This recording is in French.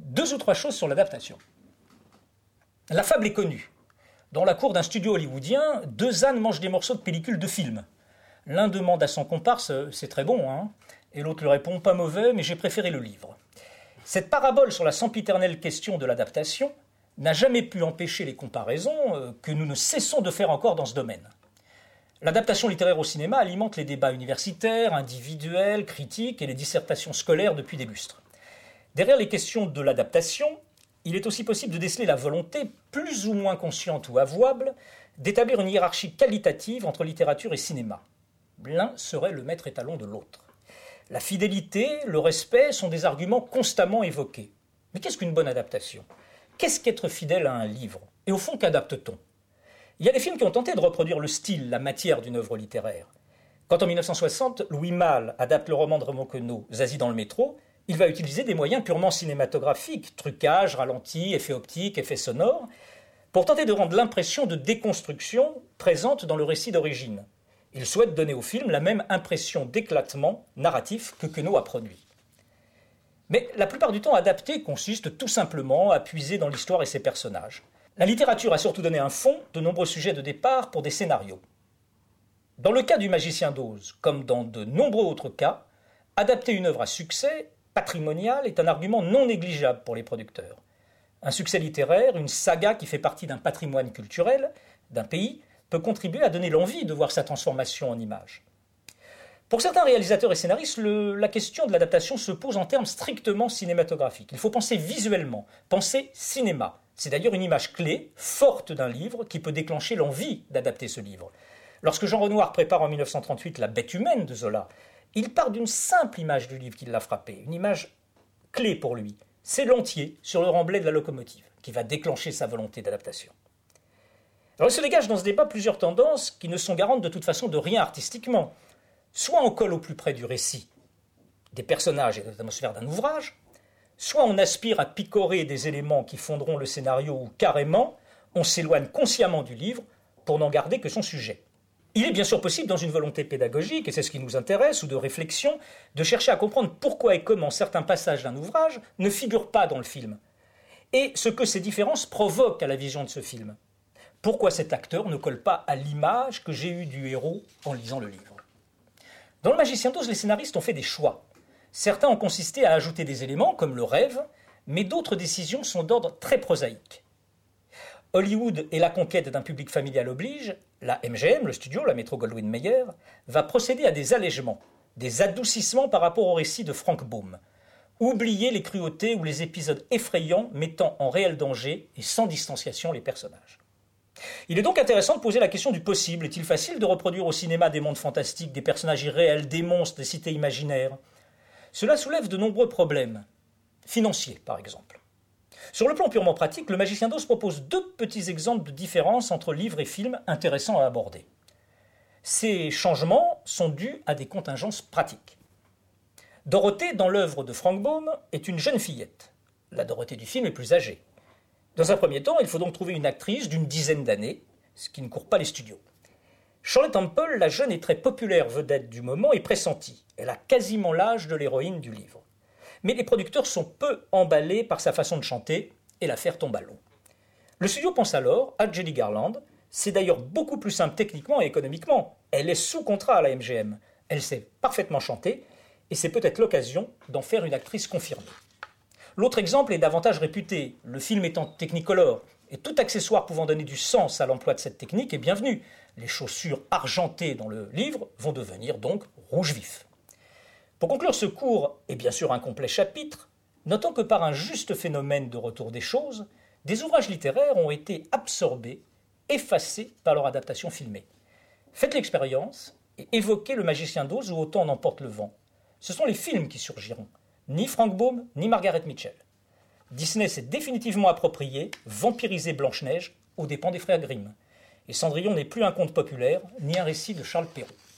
2 ou 3 choses sur l'adaptation. La fable est connue. Dans la cour d'un studio hollywoodien, 2 ânes mangent des morceaux de pellicule de film. L'un demande à son comparse « c'est très bon, hein ?» et l'autre lui répond « pas mauvais, mais j'ai préféré le livre ». Cette parabole sur la sempiternelle question de l'adaptation n'a jamais pu empêcher les comparaisons que nous ne cessons de faire encore dans ce domaine. L'adaptation littéraire au cinéma alimente les débats universitaires, individuels, critiques et les dissertations scolaires depuis des lustres. Derrière les questions de l'adaptation, il est aussi possible de déceler la volonté, plus ou moins consciente ou avouable, d'établir une hiérarchie qualitative entre littérature et cinéma. L'un serait le maître étalon de l'autre. La fidélité, le respect sont des arguments constamment évoqués. Mais qu'est-ce qu'une bonne adaptation ? Qu'est-ce qu'être fidèle à un livre ? Et au fond, qu'adapte-t-on ? Il y a des films qui ont tenté de reproduire le style, la matière d'une œuvre littéraire. Quand en 1960, Louis Malle adapte le roman de Raymond Queneau, Zazie dans le métro, il va utiliser des moyens purement cinématographiques, trucage, ralenti, effets optiques, effets sonores, pour tenter de rendre l'impression de déconstruction présente dans le récit d'origine. Il souhaite donner au film la même impression d'éclatement narratif que Queneau a produit. Mais la plupart du temps, adapter consiste tout simplement à puiser dans l'histoire et ses personnages. La littérature a surtout donné un fond, de nombreux sujets de départ pour des scénarios. Dans le cas du Magicien d'Oz, comme dans de nombreux autres cas, adapter une œuvre à succès patrimonial est un argument non négligeable pour les producteurs. Un succès littéraire, une saga qui fait partie d'un patrimoine culturel, d'un pays, peut contribuer à donner l'envie de voir sa transformation en image. Pour certains réalisateurs et scénaristes, la question de l'adaptation se pose en termes strictement cinématographiques. Il faut penser visuellement, penser cinéma. C'est d'ailleurs une image clé, forte d'un livre, qui peut déclencher l'envie d'adapter ce livre. Lorsque Jean Renoir prépare en 1938 La bête humaine de Zola, il part d'une simple image du livre qui l'a frappé, une image clé pour lui. C'est l'entier sur le remblai de la locomotive qui va déclencher sa volonté d'adaptation. Alors il se dégage dans ce débat plusieurs tendances qui ne sont garantes de toute façon de rien artistiquement. Soit on colle au plus près du récit, des personnages et de l'atmosphère d'un ouvrage, soit on aspire à picorer des éléments qui fonderont le scénario ou carrément on s'éloigne consciemment du livre pour n'en garder que son sujet. Il est bien sûr possible, dans une volonté pédagogique, et c'est ce qui nous intéresse, ou de réflexion, de chercher à comprendre pourquoi et comment certains passages d'un ouvrage ne figurent pas dans le film, et ce que ces différences provoquent à la vision de ce film. Pourquoi cet acteur ne colle pas à l'image que j'ai eue du héros en lisant le livre ? Dans Le Magicien d'Oz, les scénaristes ont fait des choix. Certains ont consisté à ajouter des éléments, comme le rêve, mais d'autres décisions sont d'ordre très prosaïque. Hollywood et la conquête d'un public familial oblige, la MGM, le studio, la Metro-Goldwyn-Mayer, va procéder à des allègements, des adoucissements par rapport au récit de Frank Baum. Oublier les cruautés ou les épisodes effrayants mettant en réel danger et sans distanciation les personnages. Il est donc intéressant de poser la question du possible. Est-il facile de reproduire au cinéma des mondes fantastiques, des personnages irréels, des monstres, des cités imaginaires ? Cela soulève de nombreux problèmes, financiers par exemple. Sur le plan purement pratique, Le Magicien d'Oz propose 2 petits exemples de différences entre livre et film intéressants à aborder. Ces changements sont dus à des contingences pratiques. Dorothée, dans l'œuvre de Frank Baum, est une jeune fillette. La Dorothée du film est plus âgée. Dans un premier temps, il faut donc trouver une actrice d'une dizaine d'années, ce qui ne court pas les studios. Shirley Temple, la jeune et très populaire vedette du moment, est pressentie. Elle a quasiment l'âge de l'héroïne du livre. Mais les producteurs sont peu emballés par sa façon de chanter et l'affaire tombe à l'eau. Le studio pense alors à Judy Garland. C'est d'ailleurs beaucoup plus simple techniquement et économiquement. Elle est sous contrat à la MGM. Elle sait parfaitement chanter et c'est peut-être l'occasion d'en faire une actrice confirmée. L'autre exemple est davantage réputé. Le film étant technicolor et tout accessoire pouvant donner du sens à l'emploi de cette technique est bienvenu. Les chaussures argentées dans le livre vont devenir donc rouge vif. Pour conclure ce court et bien sûr incomplet chapitre, notons que par un juste phénomène de retour des choses, des ouvrages littéraires ont été absorbés, effacés par leur adaptation filmée. Faites l'expérience et évoquez Le Magicien d'Oz ou Autant en emporte le vent. Ce sont les films qui surgiront, ni Frank Baum, ni Margaret Mitchell. Disney s'est définitivement approprié, vampirisé Blanche-Neige aux dépens des frères Grimm. Et Cendrillon n'est plus un conte populaire, ni un récit de Charles Perrault.